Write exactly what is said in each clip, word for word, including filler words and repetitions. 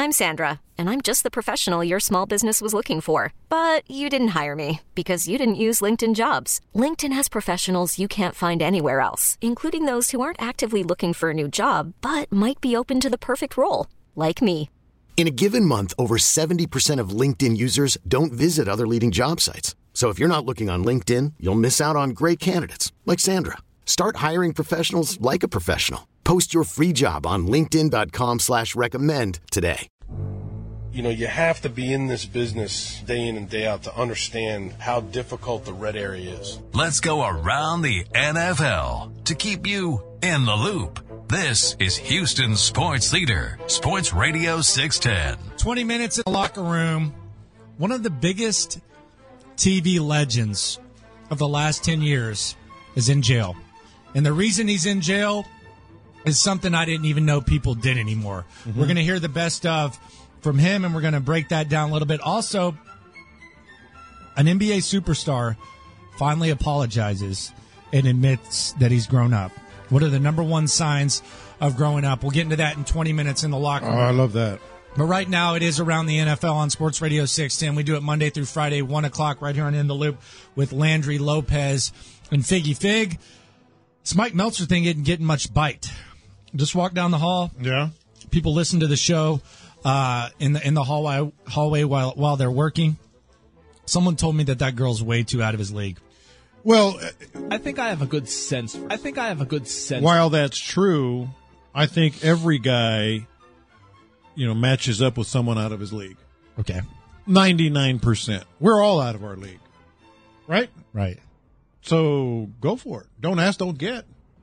I'm Sandra, and I'm just the professional your small business was looking for. But you didn't hire me because you didn't use LinkedIn Jobs. LinkedIn has professionals you can't find anywhere else, including those who aren't actively looking for a new job, but might be open to the perfect role, like me. In a given month, over seventy percent of LinkedIn users don't visit other leading job sites. So if you're not looking on LinkedIn, you'll miss out on great candidates like Sandra. Start hiring professionals like a professional. Post your free job on linkedin.com slash recommend today. You know, you have to be in this business day in and day out to understand how difficult the red area is. Let's go around the N F L to keep you in the loop. This is Houston's sports leader, Sports Radio six ten. twenty minutes in the locker room. One of the biggest T V legends of the last ten years is in jail. And the reason he's in jail is something I didn't even know people did anymore. Mm-hmm. We're going to hear the best of from him, and we're going to break that down a little bit. Also, an N B A superstar finally apologizes and admits that he's grown up. What are the number one signs of growing up? We'll get into that in twenty minutes in the locker room. Oh, I love that. But right now, it is Around the N F L on Sports Radio six ten. We do it Monday through Friday, one o'clock, right here on In the Loop with Landry Lopez and Figgy Fig. This Mike Meltzer thing isn't getting much bite. Just walk down the hall. Yeah. People listen to the show uh, in the in the hallway hallway while while they're working. Someone told me that that girl's way too out of his league. Well, I think I have a good sense. I think I have a good sense. While that's true, I think every guy, you know, matches up with someone out of his league. Okay. ninety-nine percent. We're all out of our league. Right? Right. So go for it. Don't ask, don't get.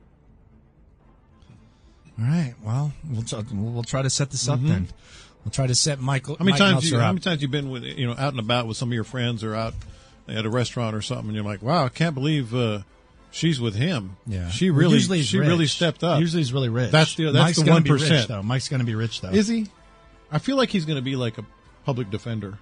All right. Well, we'll try, we'll try to set this up mm-hmm. then. We'll try to set Michael. How many Mike times? Meltzer You, up. how many times you been with you know out and about with some of your friends or out at a restaurant or something? And you're like, wow, I can't believe uh, she's with him. Yeah. She really, Usually he's she rich. really stepped up. Usually he's really rich. That's the that's Mike's the gonna one be rich, percent though. Mike's going to be rich though. Is he? I feel like he's going to be like a public defender.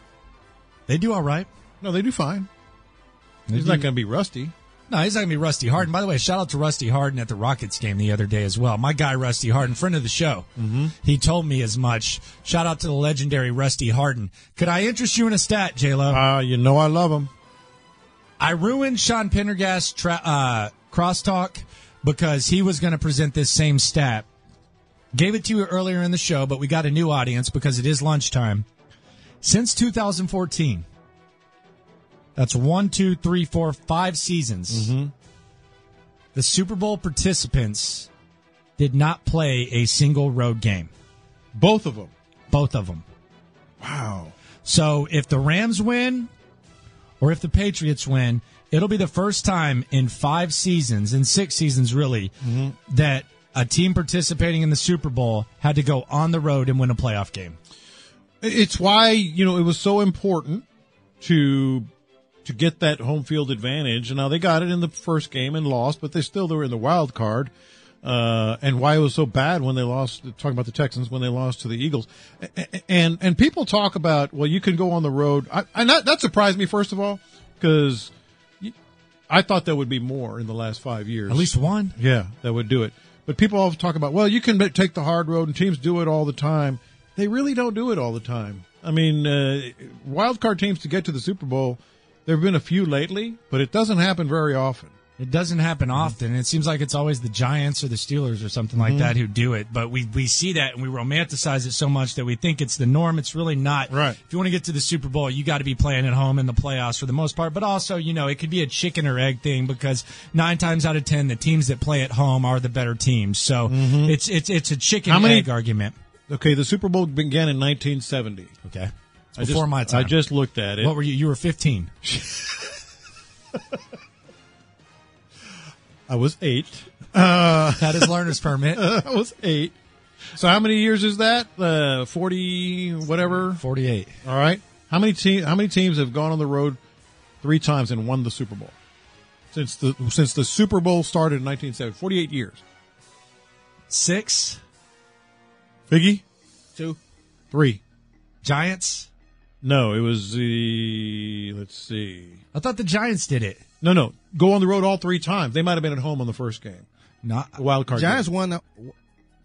They do all right. No, they do fine. They he's do. not going to be rusty. No, he's not going to be Rusty Harden. By the way, shout out to Rusty Harden at the Rockets game the other day as well. My guy, Rusty Harden, friend of the show. Mm-hmm. He told me as much. Shout out to the legendary Rusty Harden. Could I interest you in a stat, J-Lo? Uh, you know I love him. I ruined Sean Pendergast's tra- uh, crosstalk because he was going to present this same stat. Gave it to you earlier in the show, but we got a new audience because it is lunchtime. Since two thousand fourteen, that's one, two, three, four, five seasons, mm-hmm. the Super Bowl participants did not play a single road game. Both of them. Both of them. Wow. So if the Rams win or if the Patriots win, it'll be the first time in five seasons, in six seasons really, mm-hmm. that a team participating in the Super Bowl had to go on the road and win a playoff game. It's why, you know, it was so important to to get that home field advantage. And now they got it in the first game and lost, but they still they were in the wild card. Uh, and why it was so bad when they lost, talking about the Texans, when they lost to the Eagles. And and people talk about, well, you can go on the road. I, and that, that surprised me, first of all, because I thought there would be more in the last five years. At least one? Yeah, that would do it. But people always talk about, well, you can take the hard road, and teams do it all the time. They really don't do it all the time. I mean, uh, wild card teams to get to the Super Bowl, there have been a few lately, but it doesn't happen very often. It doesn't happen often. It seems like it's always the Giants or the Steelers or something like mm-hmm. that who do it. But we, we see that and we romanticize it so much that we think it's the norm. It's really not. Right. If you want to get to the Super Bowl, you got to be playing at home in the playoffs for the most part. But also, you know, it could be a chicken or egg thing because nine times out of ten, the teams that play at home are the better teams. So mm-hmm. it's it's it's a chicken How many, egg argument. Okay, the Super Bowl began in nineteen seventy. Okay. I Before just, my time. I just looked at it. What were you? You were fifteen. I was eight. Uh, Had his learner's permit. I was eight. So how many years is that? Uh, forty, whatever. Forty-eight. All right. How many te- How many teams have gone on the road three times and won the Super Bowl since the since the Super Bowl started in nineteen seventy? Forty-eight years. Six. Figgy? Two. Three. Giants. No, it was the. Let's see. I thought the Giants did it. No, no. Go on the road all three times. They might have been at home on the first game. Not a wild card. Giants game. won. The,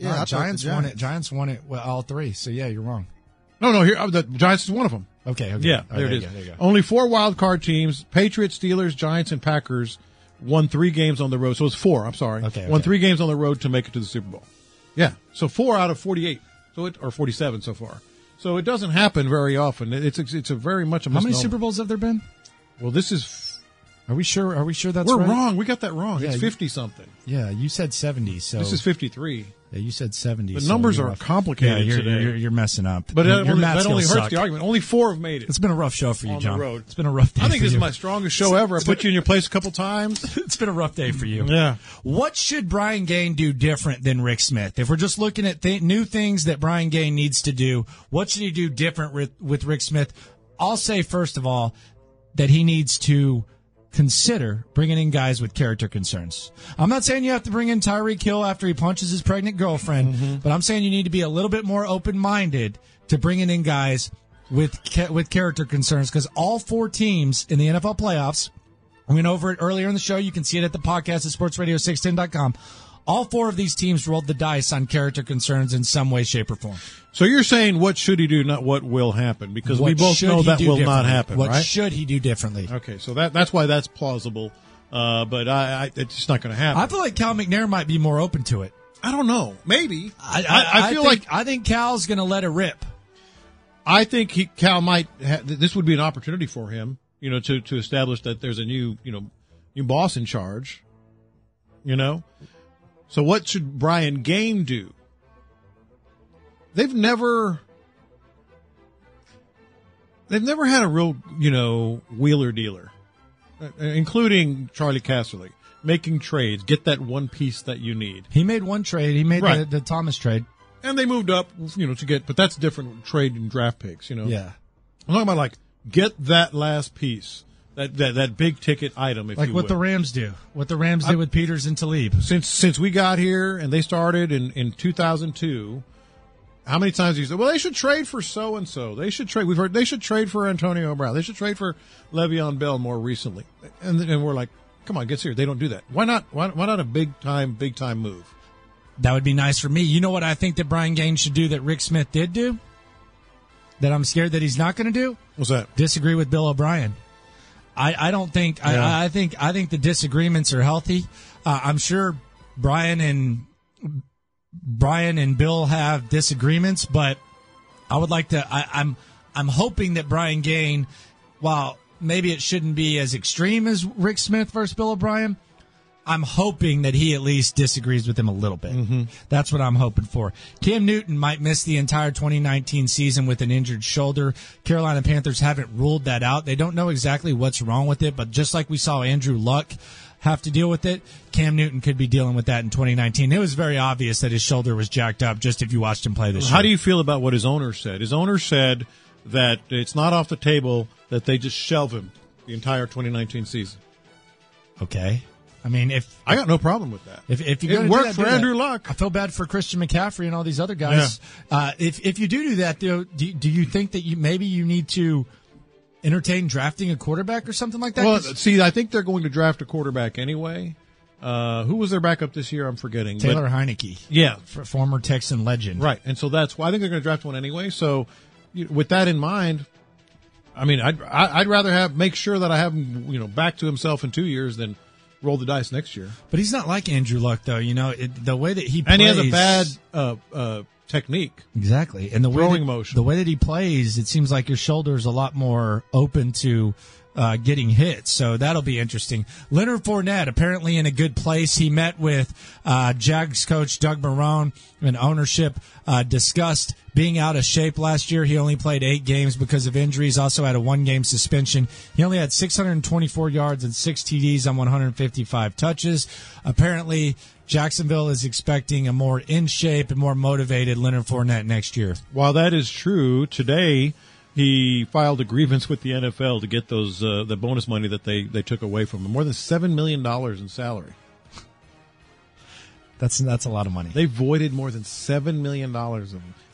Yeah, No, I thought Giants, the won it. Giants. Giants won it. Well, all three. So yeah, you're wrong. No, no, here uh, the Giants is one of them. Okay. okay. Yeah, Oh, there it you is. go, there you go. Only four wild card teams: Patriots, Steelers, Giants, and Packers won three games on the road. So it's four. I'm sorry. Okay, Won okay. three games on the road to make it to the Super Bowl. Yeah. So four out of forty-eight. So it or forty-seven so far. So it doesn't happen very often. It's it's, it's a very much a How many misnomer. Super Bowls have there been? Well, this is. Are we sure? Are we sure that's We're right? wrong. We got that wrong. Yeah, it's you- fifty something. Yeah, you said seventy. So This is fifty-three. yeah, you said seventy. The so numbers you're are off. complicated Yeah, you're, today. You're, you're messing up. But your, that your only, math that only skills hurts suck. the argument. Only four have made it. It's been a rough show for you, On the John. road. It's been a rough day. I think for this you. is my strongest show ever. I put you in your place a couple times. It's been a rough day for you. Yeah. What should Brian Gaine do different than Rick Smith? If we're just looking at th- new things that Brian Gaine needs to do, what should he do different with, with Rick Smith? I'll say, first of all, that he needs to consider bringing in guys with character concerns. I'm not saying you have to bring in Tyreek Hill after he punches his pregnant girlfriend, Mm-hmm. but I'm saying you need to be a little bit more open-minded to bringing in guys with ca- with character concerns, because all four teams in the N F L playoffs, we went over it earlier in the show. You can see it at the podcast at sports radio six ten dot com. All four of these teams rolled the dice on character concerns in some way, shape, or form. So you're saying what should he do, not what will happen, because What we both should know he that do will not differently? happen, What right? should he do differently? Okay, so that that's why that's plausible, uh, but I, I, it's just not going to happen. I feel like Cal McNair might be more open to it. I don't know. Maybe. I, I, I feel think, like I think Cal's going to let it rip. I think he, Cal might. Ha- this would be an opportunity for him, you know, to to establish that there's a new, you know, new boss in charge. You know, so what should Brian Gaine do? They've never. They've never had a real, you know, wheeler dealer, uh, including Charlie Casserly, making trades, get that one piece that you need. He made one trade. He made Right. the, the Thomas trade. And they moved up, you know, to get, but that's different trade and draft picks, you know. Yeah. I'm talking about like get that last piece, that that, that big ticket item, if Like you what will. the Rams do. What the Rams did with Peters and Talib. Since since we got here and they started in, in two thousand two, how many times have you said, well, they should trade for so and so. They should trade. We've heard they should trade for Antonio Brown. They should trade for Le'Veon Bell more recently. And and we're like, come on, get serious. They don't do that. Why not? Why, why not a big time, big time move? That would be nice for me. You know what I think that Brian Gaine should do that Rick Smith did do? That I'm scared that he's not going to do? What's that? Disagree with Bill O'Brien. I, I don't think Yeah. I, I think I think the disagreements are healthy. Uh, I'm sure Brian and Brian and Bill have disagreements, but I would like to. I, I'm I'm hoping that Brian Gaine, while maybe it shouldn't be as extreme as Rick Smith versus Bill O'Brien, I'm hoping that he at least disagrees with him a little bit. Mm-hmm. That's what I'm hoping for. Cam Newton might miss the entire twenty nineteen season with an injured shoulder. Carolina Panthers haven't ruled that out. They don't know exactly what's wrong with it, but just like we saw Andrew Luck have to deal with it, Cam Newton could be dealing with that in twenty nineteen. It was very obvious that his shoulder was jacked up just if you watched him play this year. How do you feel about what his owner said? His owner said that it's not off the table that they just shelve him the entire twenty nineteen season. Okay. I mean, if I got no problem with that. If, if you're It gonna worked do that, for do that. Andrew Luck. I feel bad for Christian McCaffrey and all these other guys. Uh, if if you do do that, though, do, do you think that you maybe you need to entertain drafting a quarterback or something like that? Well, 'Cause see, I think they're going to draft a quarterback anyway. Uh, who was their backup this year? I'm forgetting. Taylor But- Heineke, Yeah, f- former Texan legend, right. And so that's why I think they're going to draft one anyway. So, you with that in mind, I mean, I'd I- I'd rather have make sure that I have him, you know, back to himself in two years than roll the dice next year. But he's not like Andrew Luck, though. You know, it, the way that he plays, And he has a bad uh, uh, technique. exactly, and the way throwing that, motion. the way that he plays, it seems like your shoulder is a lot more open to uh, getting hit. So that'll be interesting. Leonard Fournette apparently in a good place. He met with uh, Jags coach Doug Marrone and ownership. Uh, discussed being out of shape last year. He only played eight games because of injuries. Also had a one-game suspension. He only had six hundred twenty-four yards and six T Ds on one hundred fifty-five touches. Apparently, Jacksonville is expecting a more in shape and more motivated Leonard Fournette next year. While that is true, today he filed a grievance with the N F L to get those uh, the bonus money that they, they took away from him. More than seven million dollars in salary. That's that's a lot of money. They voided more than seven million dollars of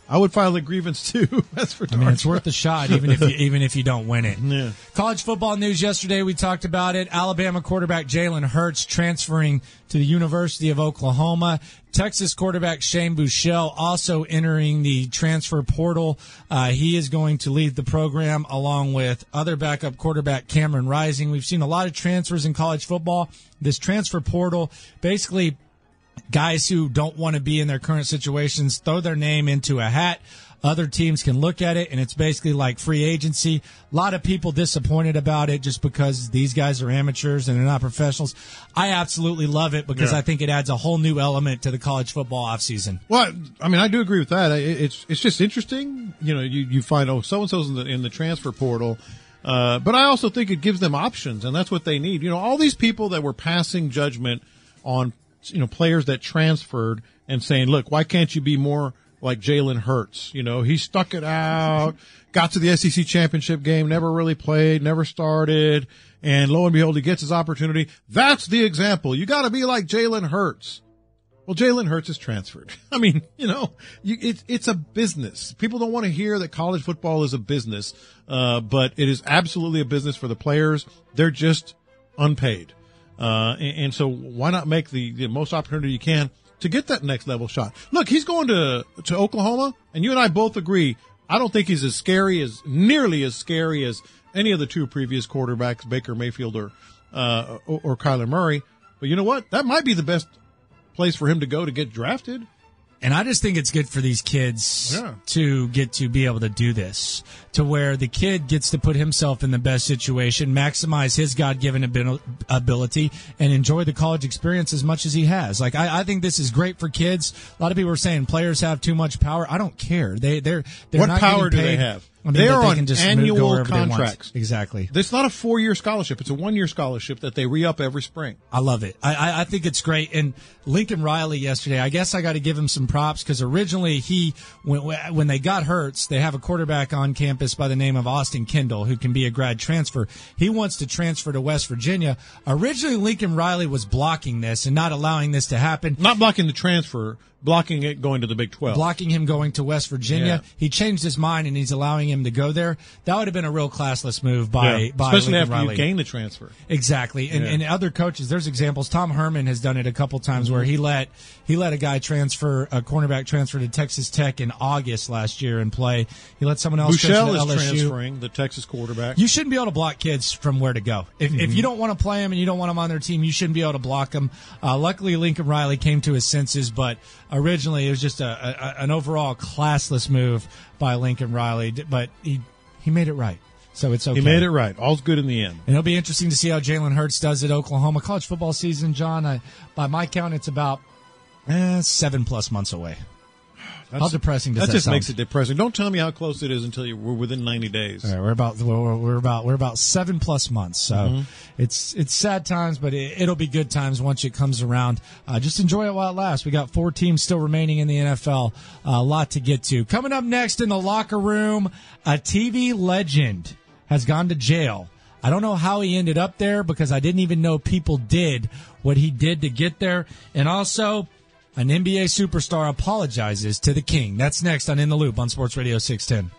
I would file a grievance too. That's for darn I mean, it's sure. worth a shot, even if you, even if you don't win it. Yeah. College football news yesterday. We talked about it. Alabama quarterback Jalen Hurts transferring to the University of Oklahoma. Texas quarterback Shane Buechele also entering the transfer portal. Uh, he is going to lead the program along with other backup quarterback Cameron Rising. We've seen a lot of transfers in college football. This transfer portal basically guys who don't want to be in their current situations throw their name into a hat. Other teams can look at it, and it's basically like free agency. A lot of people disappointed about it just because these guys are amateurs and they're not professionals. I absolutely love it because Yeah. I think it adds a whole new element to the college football offseason. Well, I mean, I do agree with that. It- It's it's just interesting. You know, you, you find, oh, so-and-so's in the, in the transfer portal. Uh, but I also think it gives them options, and that's what they need. You know, all these people that were passing judgment on, you know, players that transferred and saying, look, why can't you be more like Jalen Hurts? You know, he stuck it out, got to the S E C championship game, never really played, never started, and lo and behold, he gets his opportunity. That's the example. You got to be like Jalen Hurts. Well, Jalen Hurts is transferred. I mean, you know, you, it, it's a business. People don't want to hear that college football is a business, uh, but it is absolutely a business for the players. They're just unpaid. Uh, and, and so why not make the, the most opportunity you can to get that next level shot? Look, he's going to, to Oklahoma, and you and I both agree. I don't think he's as scary as, nearly as scary as any of the two previous quarterbacks, Baker Mayfield or, uh, or, or Kyler Murray. But you know what? That might be the best place for him to go to get drafted. And I just think it's good for these kids Yeah. to get to be able to do this, to where the kid gets to put himself in the best situation, maximize his God-given abil- ability, and enjoy the college experience as much as he has. Like, I, I think this is great for kids. A lot of people are saying players have too much power. I don't care. They, they're, they're What not power getting do they paid. have? I mean, They but are they on can just annual move, go wherever they want. contracts. Exactly. It's not a four-year scholarship. It's a one-year scholarship that they re-up every spring. I love it. I, I, I think it's great. And Lincoln Riley yesterday, I guess I got to give him some props because originally he, when, when they got Hurts, they have a quarterback on campus by the name of Austin Kendall who can be a grad transfer. He wants to transfer to West Virginia. Originally, Lincoln Riley was blocking this and not allowing this to happen. Not blocking the transfer, blocking it going to the Big twelve. Blocking him going to West Virginia. Yeah. He changed his mind and he's allowing him to go there. That would have been a real classless move by, Yeah. by Especially Lincoln after Riley. you gain the transfer. Exactly. And, Yeah. and other coaches, there's examples. Tom Herman has done it a couple times Mm-hmm. where he let he let a guy transfer, a cornerback transfer to Texas Tech in August last year and play. He let someone else Buechele coach is at L S U. transferring, the Texas quarterback. You shouldn't be able to block kids from where to go. If, Mm-hmm. if you don't want to play them and you don't want them on their team, you shouldn't be able to block them. Uh, luckily, Lincoln Riley came to his senses, but originally it was just a, a, an overall classless move by Lincoln Riley. But he he made it right, so it's okay. He made it right. All's good in the end. And it'll be interesting to see how Jalen Hurts does at Oklahoma. College football season, John, I, by my count, it's about eh, seven plus months away. That's, How depressing does that that just sound? makes it depressing. Don't tell me how close it is until you, we're within ninety days. All right, we're about we're, we're about we're about seven plus months, so Mm-hmm. it's it's sad times, but it, it'll be good times once it comes around. Uh, just enjoy it while it lasts. We got four teams still remaining in the N F L. Uh, a lot to get to. Coming up next in the locker room, a T V legend has gone to jail. I don't know how he ended up there because I didn't even know people did what he did to get there, and also. An N B A superstar apologizes to the king. That's next on In the Loop on Sports Radio six ten.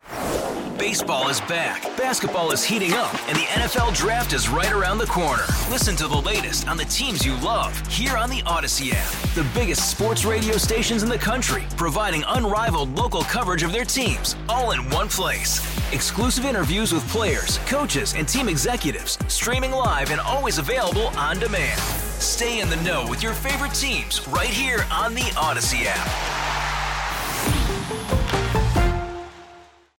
Baseball is back, basketball is heating up, and the N F L Draft is right around the corner. Listen to the latest on the teams you love here on the Odyssey app. The biggest sports radio stations in the country, providing unrivaled local coverage of their teams, all in one place. Exclusive interviews with players, coaches, and team executives, streaming live and always available on demand. Stay in the know with your favorite teams right here on the Odyssey app.